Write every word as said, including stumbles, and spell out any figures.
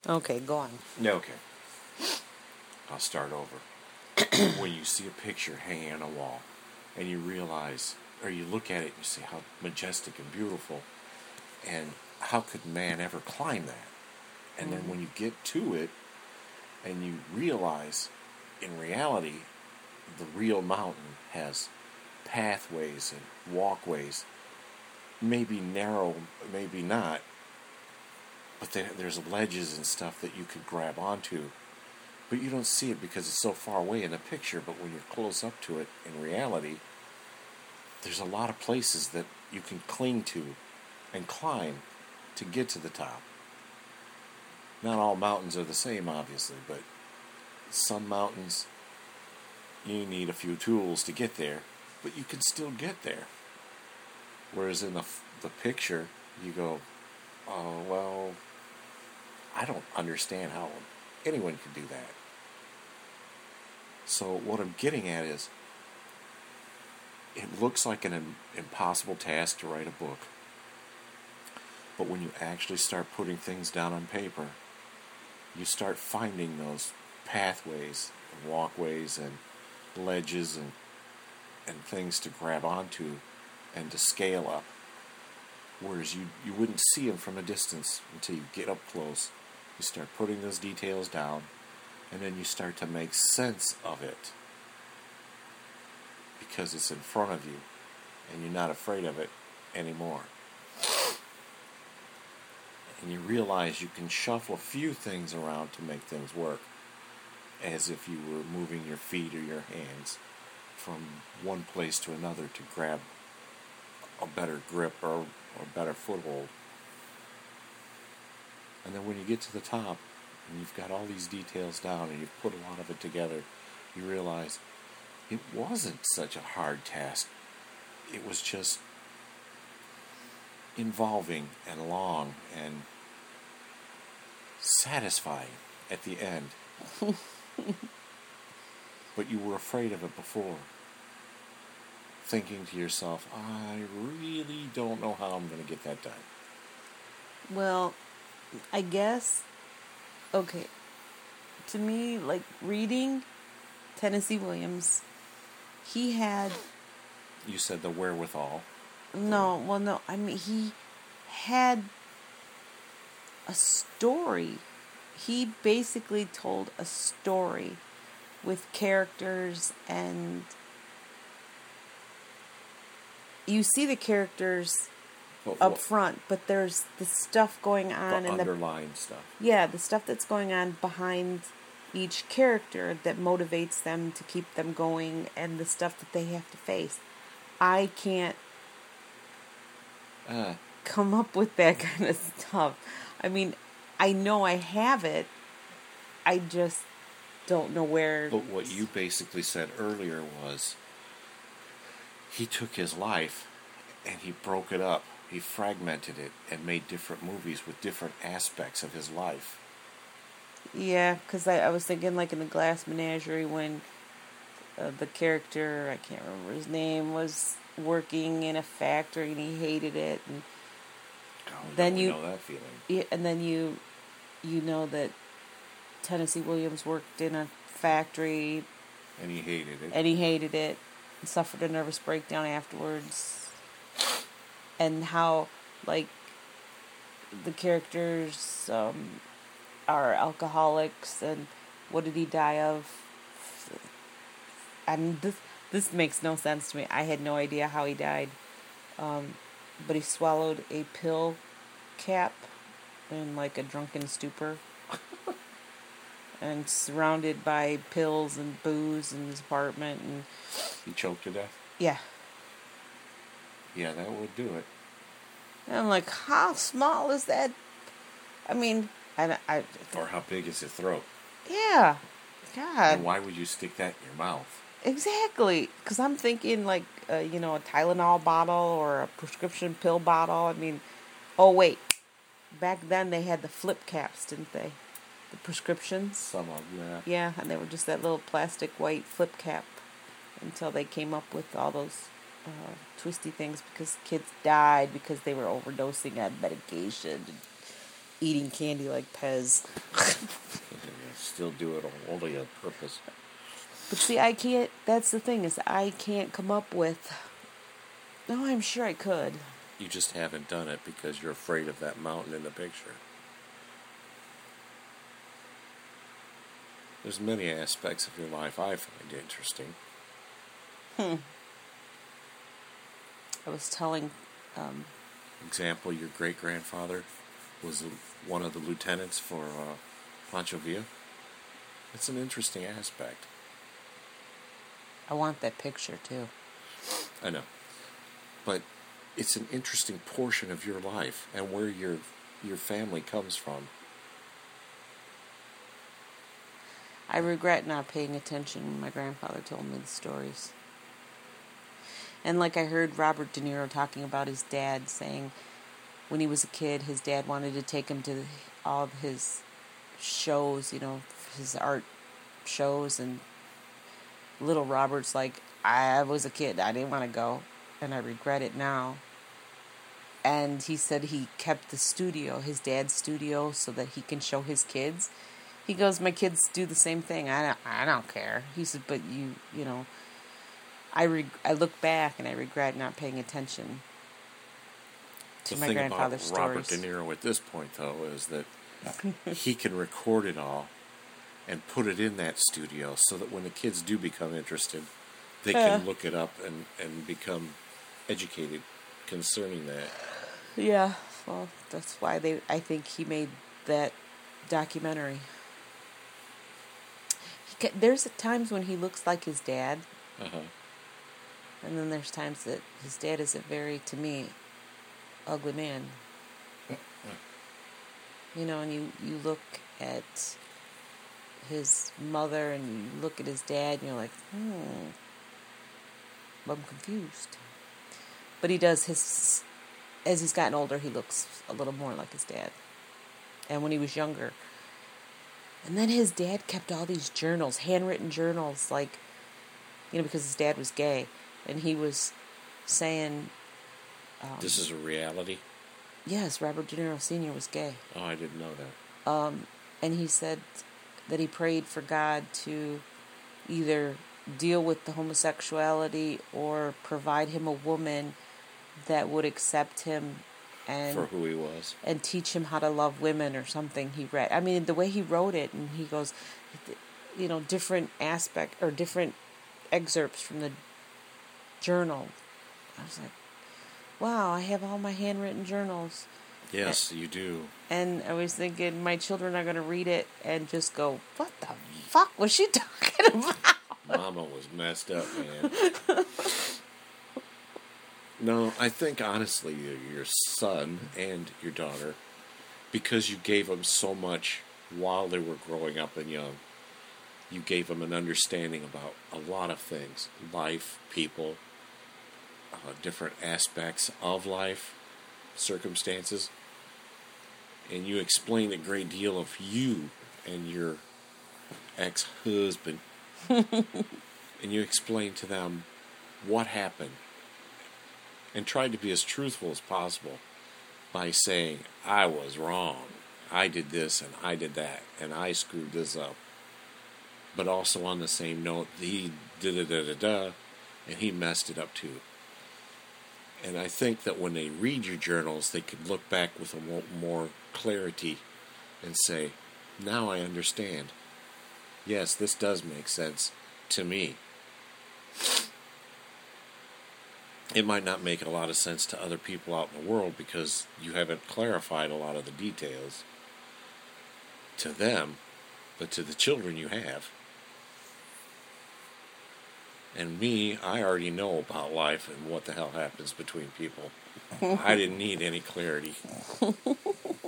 Okay, go on. Okay. I'll start over. When you see a picture hanging on a wall, and you realize, or you look at it and you see how majestic and beautiful, and how could man ever climb that? And mm-hmm. then when you get to it, and you realize, in reality, the real mountain has pathways and walkways, maybe narrow, maybe not, but there, there's ledges and stuff that you could grab onto, but you don't see it because it's so far away in the picture. But when you're close up to it, in reality, there's a lot of places that you can cling to and climb to get to the top. Not all mountains are the same, obviously, but some mountains, you need a few tools to get there, but you can still get there. Whereas in the the picture, you go, oh, well, I don't understand how anyone could do that. So what I'm getting at is, it looks like an impossible task to write a book. But when you actually start putting things down on paper, you start finding those pathways and walkways and ledges and and things to grab onto and to scale up. Whereas you, you wouldn't see them from a distance until you get up close. You start putting those details down, and then you start to make sense of it. Because it's in front of you, and you're not afraid of it anymore. And you realize you can shuffle a few things around to make things work, as if you were moving your feet or your hands from one place to another to grab a better grip or, or better foothold. And then when you get to the top, and you've got all these details down, and you've put a lot of it together, you realize it wasn't such a hard task. It was just involving and long and satisfying at the end. But you were afraid of it before, thinking to yourself, I really don't know how I'm going to get that done. Well, I guess, okay, to me, like, reading Tennessee Williams, he had... You said the wherewithal. No, well, no, I mean, he had a story. He basically told a story with characters, and you see the characters what, up what? front, but there's the stuff going on the and underlying the, stuff. Yeah, the stuff that's going on behind each character that motivates them to keep them going, and the stuff that they have to face. I can't uh. come up with that kind of stuff. I mean, I know I have it. I just don't know where. But what you basically said earlier was, he took his life and he broke it up. He fragmented it and made different movies with different aspects of his life. Yeah, because I, I was thinking like in the Glass Menagerie when uh, the character, I can't remember his name, was working in a factory and he hated it. And oh, then you know that feeling. Yeah, and then you you know that Tennessee Williams worked in a factory. And he hated it. And he hated it. And suffered a nervous breakdown afterwards. And how, like, the characters um, are alcoholics. And what did he die of? And this, this makes no sense to me. I had no idea how he died. Um, but he swallowed a pill cap in, like, a drunken stupor. And surrounded by pills and booze in his apartment. And he choked to death? Yeah. Yeah, that would do it. And I'm like, how small is that? I mean, I... I or how big is his throat? Yeah. God. And why would you stick that in your mouth? Exactly. Because I'm thinking, like, uh, you know, a Tylenol bottle or a prescription pill bottle. I mean, oh, wait. Back then they had the flip caps, didn't they? The prescriptions. Some of them, yeah. Yeah, and they were just that little plastic white flip cap until they came up with all those uh, twisty things because kids died because they were overdosing on medication. eating candy like Pez. Still do it only on purpose. But see, I can't, that's the thing, is I can't come up with, no, I'm sure I could. You just haven't done it because you're afraid of that mountain in the picture. There's many aspects of your life I find interesting. Hmm. I was telling... Um, Example, your great-grandfather was one of the lieutenants for uh, Pancho Villa. It's an interesting aspect. I want that picture, too. I know. But it's an interesting portion of your life and where your your family comes from. I regret not paying attention when my grandfather told me the stories. And like I heard Robert De Niro talking about his dad, saying when he was a kid, his dad wanted to take him to all of his shows, you know, his art shows, and little Robert's like, I was a kid, I didn't want to go, and I regret it now. And he said he kept the studio, his dad's studio, so that he can show his kids. He goes, my kids do the same thing. I don't, I don't care. He said, but you, you know, I reg- I look back and I regret not paying attention to the my thing grandfather's about Robert stories. De Niro at this point, though, is that he can record it all and put it in that studio so that when the kids do become interested, they Yeah. can look it up and, and become educated concerning that. Yeah, well, that's why they. I think he made that documentary. He, ca- there's times when he looks like his dad, Uh-huh. and then there's times that his dad is a very, to me, ugly man. You know, and you, you look at his mother and you look at his dad and you're like, hmm, I'm confused. But he does his, as he's gotten older, he looks a little more like his dad. And when he was younger. And then his dad kept all these journals, handwritten journals, like, you know, because his dad was gay. And he was saying... Um, This is a reality? Yes, Robert De Niro Senior was gay. Oh, I didn't know that. Um, and he said that he prayed for God to either deal with the homosexuality or provide him a woman that would accept him and For who he was. and teach him how to love women or something. He read. I mean, the way he wrote it, and he goes, you know, different aspect or different excerpts from the journal. I was like, wow, I have all my handwritten journals. Yes, you do. And I was thinking my children are going to read it and just go, what the fuck was she talking about? Mama was messed up, man. No, I think honestly, your son and your daughter, because you gave them so much while they were growing up and young, you gave them an understanding about a lot of things. Life, people, uh, different aspects of life, circumstances. And you explained a great deal of you and your ex-husband. And you explained to them what happened. And tried to be as truthful as possible by saying, I was wrong. I did this and I did that. And I screwed this up. But also on the same note, he da-da-da-da-da, and he messed it up too. And I think that when they read your journals, they could look back with a mo- more clarity and say, now I understand. Yes, this does make sense to me. It might not make a lot of sense to other people out in the world because you haven't clarified a lot of the details to them, but to the children you have. And me, I already know about life and what the hell happens between people. I didn't need any clarity.